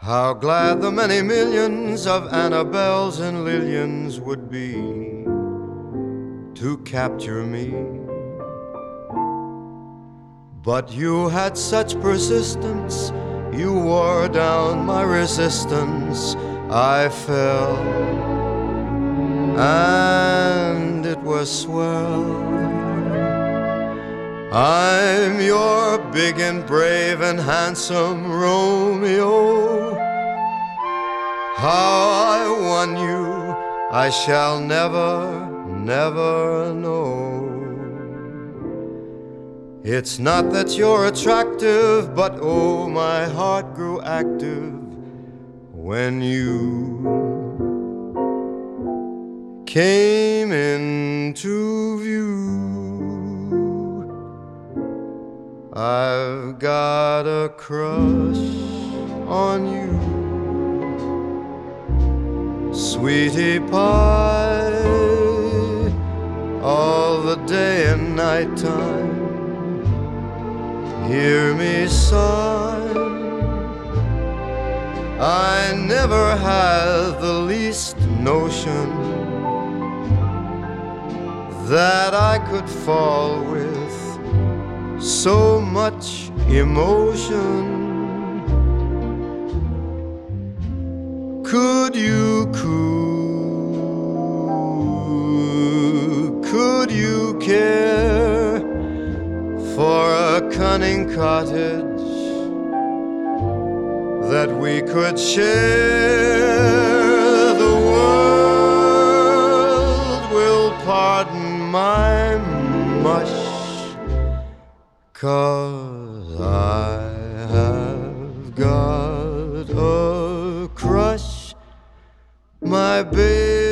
How glad the many millions of Annabelles and Lillians would be to capture me. But you had such persistence, you wore down my resistance. I fell, and it was swell. I'm your big and brave and handsome Romeo. How I won you, I shall never, never know. It's not that you're attractive, but oh, my heart grew active when you came into view. I've got a crush on you, sweetie pie, all the day and night time. Hear me sigh, I never had the least notion that I could fall with so much emotion. Could you coo? Could you care for a cunning cottage that we could share? The world will pardon my mush, 'cause I have got a crush, my baby.